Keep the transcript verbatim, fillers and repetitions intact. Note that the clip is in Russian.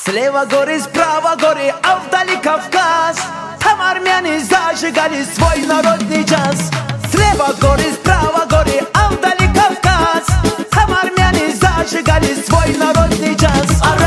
Слева горы, справа горы, а вдали Кавказ. Там армяне зажигали свой народный джаз. Слева горы, справа горы, а вдали Кавказ. Там армяне зажигали свой народный джаз.